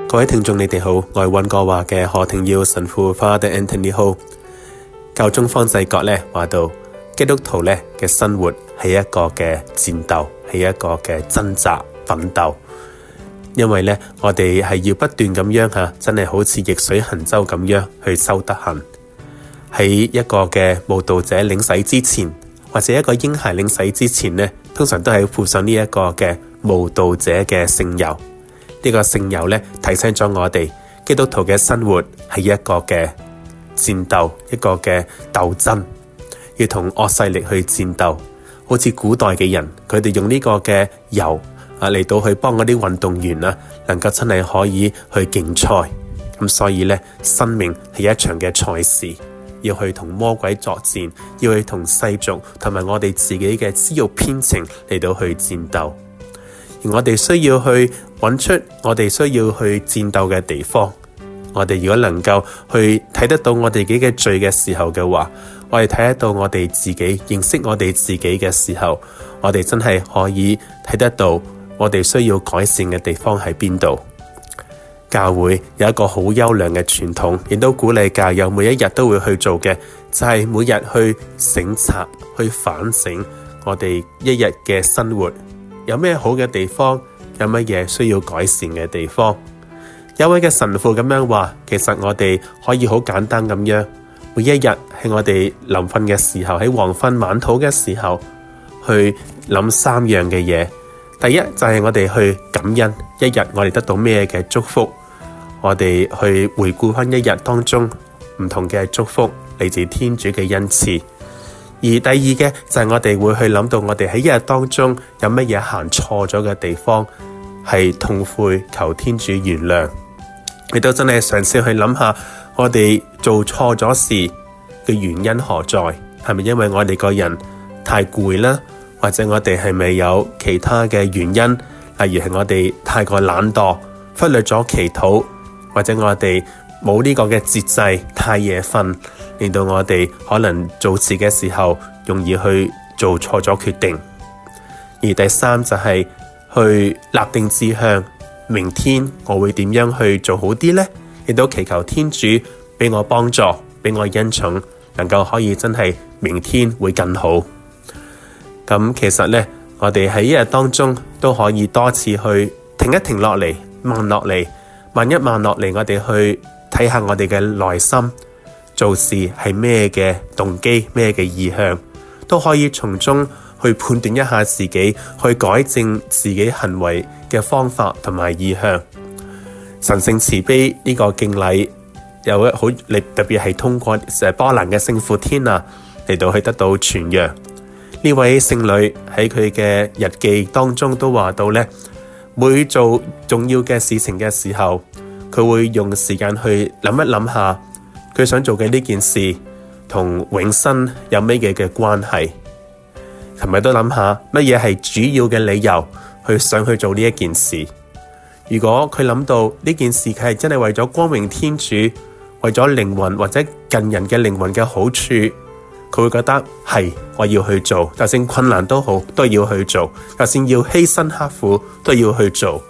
各位聽眾你哋好，我係溫哥華嘅何庭耀神父 Father Anthony Ho。教宗方濟各咧話到，基督徒咧嘅生活係一個嘅戰鬥，係一個嘅掙扎奮鬥。因為咧我哋係要不斷咁樣真係好似逆水行舟咁樣去修德行。喺一個嘅慕道者領洗之前，或者一個嬰孩領洗之前咧，通常都係附上呢一個嘅慕道者嘅聖油。呢個聖油咧提醒咗我哋，基督徒嘅生活係一個嘅戰鬥，一個嘅鬥爭，要同惡勢力去戰鬥。好似古代嘅人，佢哋用呢個嘅油嚟到去幫嗰啲運動員能夠真係可以去競賽。咁所以咧，生命係一場嘅賽事，要去同魔鬼作戰，要去同世俗同埋我哋自己嘅私欲偏情嚟到去戰鬥。而我哋需要去揾出我哋需要去戰鬥嘅地方。我哋如果能夠去睇得到我哋自己嘅罪嘅時候嘅話，我哋睇得到我哋自己，認識我哋自己嘅時候，我哋真係可以睇得到我哋需要改善嘅地方喺邊度。教會有一個好優良嘅傳統，亦都鼓勵教友每一日都會去做嘅，就係每日去省察、去反省我哋一日嘅生活。有咩好嘅地方？有乜嘢需要改善嘅地方？有位嘅神父咁樣話，其實我哋可以好簡單咁樣，每一日喺我哋臨瞓嘅時候，喺黃昏晚禱嘅時候，去諗3樣嘅嘢。第一就係我哋去感恩，一日我哋得到咩嘅祝福，我哋去回顧翻一日當中唔同嘅祝福嚟自天主嘅恩賜。而第二嘅就係我哋會去諗到我哋喺一日當中有乜嘢行錯咗嘅地方，係痛悔求天主原諒。亦都真係嘗試去諗下我哋做錯咗事嘅原因何在，係咪因為我哋個人太攰啦，或者我哋係咪有其他嘅原因，例如係我哋太過懶惰，忽略咗祈禱，或者我哋冇呢個嘅節制，太夜瞓，令到我哋可能做事嘅時候容易去做錯咗決定。而第三就係去立定志向，明天我會點樣去做好啲呢？亦都祈求天主俾我幫助，俾我恩寵，能夠可以真係明天會更好。咁其實呢，我哋喺一日當中都可以多次去停一停落嚟，慢落嚟，慢一慢落嚟，我哋去睇下我哋嘅內心做事係咩嘅動機，咩嘅意向，都可以從中去判斷一下自己，去改正自己行為嘅方法同埋意向。神聖慈悲呢個敬禮有一好，特別係通過波蘭嘅聖父天娜嚟到去得到傳揚。呢位聖女喺佢嘅日記當中都話到呢，每做重要嘅事情嘅時候，佢會用時間去諗一諗下佢想做嘅呢件事同永生有咩嘅關係，同埋都諗下乜嘢係主要嘅理由去想去做呢一件事。如果佢諗到呢件事佢係真係為咗光榮天主，為咗靈魂或者近人嘅靈魂嘅好處，佢會覺得係我要去做，就算困難都好都要去做，就算要犧牲刻苦都要去做。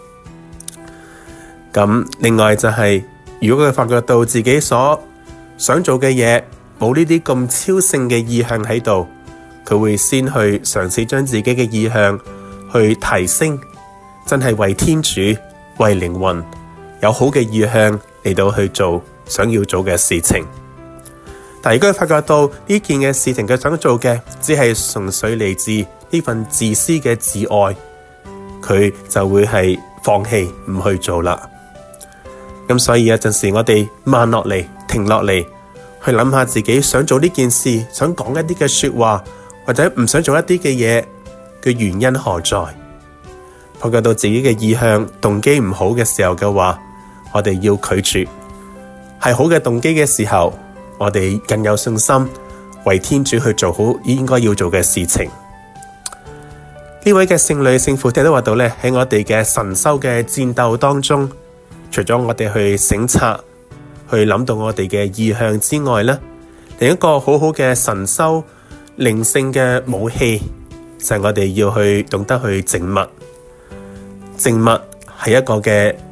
咁另外就係，如果佢發覺到自己所想做嘅嘢冇呢啲咁超性嘅意向喺度，佢會先去嘗試將自己嘅意向去提升，真係為天主為靈魂有好嘅意向嚟到去做想要做嘅事情。但如果佢發覺到呢件嘅事情佢想做嘅只係純粹嚟自呢份自私嘅自愛，佢就會係放棄唔去做啦。咁所以有陣時我哋慢落嚟，停落嚟，去諗下自己想做呢件事，想講一啲嘅說話，或者唔想做一啲嘅嘢嘅原因何在。發覺到自己嘅意向動機唔好嘅時候嘅話，我哋要拒絕。係好嘅動機嘅時候，我哋更有信心為天主去做好應該要做嘅事情。呢位嘅聖女聖父都話到咧，喺我哋嘅神修嘅戰鬥當中，除咗我哋去省察，去諗到我哋嘅意向之外咧，另一個好好嘅神修靈性嘅武器就係我哋要去懂得去靜默。靜默係一個嘅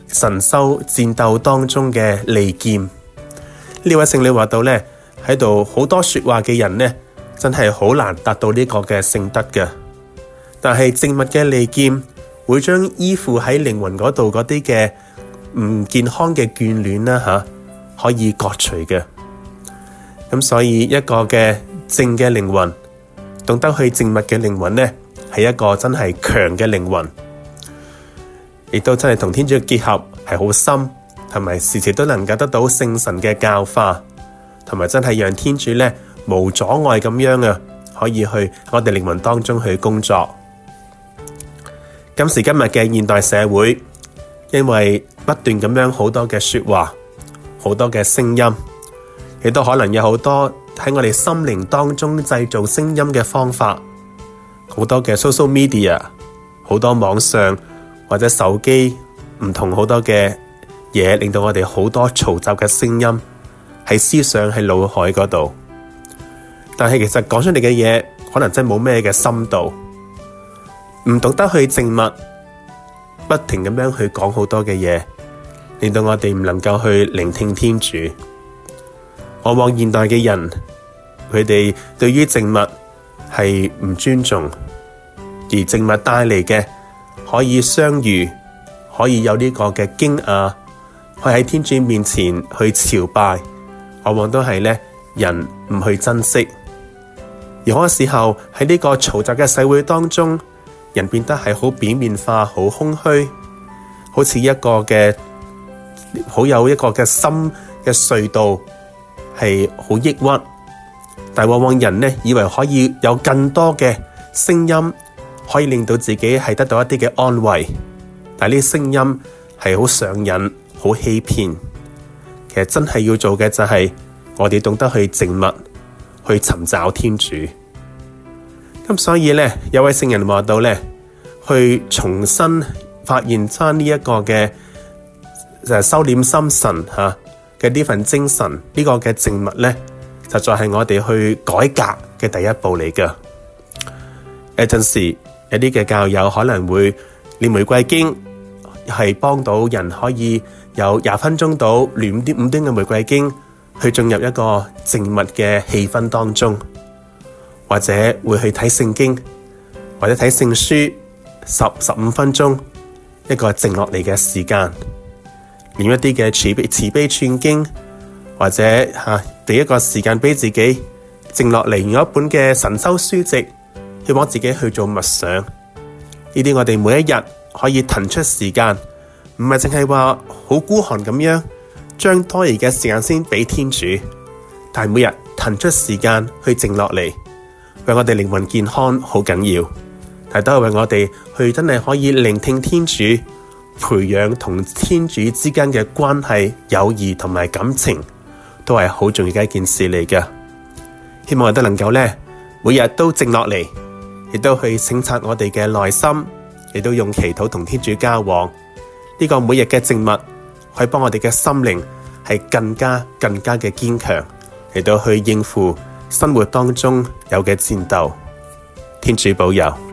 神修戰鬥當中嘅利劍。呢位聖女話到呢，喺度好多說話嘅人呢，真係好難達到呢個嘅聖德嘅。但係靜默嘅利劍會將依附喺靈魂嗰度嗰啲嘅唔健康嘅眷戀啦可以割除嘅。咁所以一個嘅靜嘅靈魂，懂得去靜默嘅靈魂呢，係一個真係強嘅靈魂，亦都真係同天主嘅結合係好深，同埋時時都能夠得到聖神嘅教化，同埋真係讓天主呢無阻礙咁樣可以去我哋靈魂當中去工作。今時今日嘅現代社會，因為不斷咁樣好多嘅說話，好多嘅聲音，亦都可能有好多喺我哋心靈當中製造聲音嘅方法，好多嘅 social media， 好多網上或者手機唔同好多嘅嘢，令到我哋好多嘈雜嘅聲音喺思想喺腦海嗰度。但係其實講出嚟嘅嘢可能真係冇咩嘅深度，唔懂得去靜默，不停咁樣去講好多嘅嘢，令到我哋唔能夠去聆聽天主。往往現代嘅人，佢哋對於靜默係唔尊重，而靜默帶嚟嘅可以相遇，可以有呢個嘅驚訝，可以喺天主面前去朝拜，往往都係咧人唔去珍惜。而好多時候喺呢個嘈雜嘅社會當中，人變得係好表面化，好空虛，好似一個嘅好有一個嘅心嘅隧道，係好抑鬱。但往往人呢，以為可以有更多嘅聲音可以令到自己係得到一啲嘅安慰，但呢啲聲音係好上癮，好欺騙。其實真係要做嘅就係我哋懂得去靜默，去尋找天主。咁所以呢，有位聖人話到呢，去重新發現翻呢一個嘅收斂心神嘅呢份精神，呢個嘅靜默呢，實在係我哋去改革嘅第一步嚟㗎。有陣時有啲嘅教友可能會念玫瑰經，係幫到人可以有20分鐘到念5端嘅玫瑰經，去進入一個靜默嘅氣氛當中，或者會去睇聖經，或者睇聖書10-15分鐘，一個靜落嚟嘅時間，念一啲嘅慈悲串經，或者俾一個時間俾自己靜落嚟，用一本嘅神修書籍去幫自己去做默想。呢啲我哋每一日可以騰出時間，唔係淨係話好孤寒咁樣將多餘嘅時間先俾天主，但係每日騰出時間去靜落嚟，為我哋靈魂健康好緊要，但都係為我哋去真係可以聆聽天主，培養同天主之間嘅關係、友誼同埋感情，都係好重要嘅一件事嚟嘅。希望我哋都能夠呢，每日都靜落嚟，亦都去省察我哋嘅內心，亦都用祈禱同天主交往。呢個每日嘅靜默，可以幫我哋嘅心靈係更加嘅堅強，嚟到去應付生活當中有嘅戰鬥。天主保佑。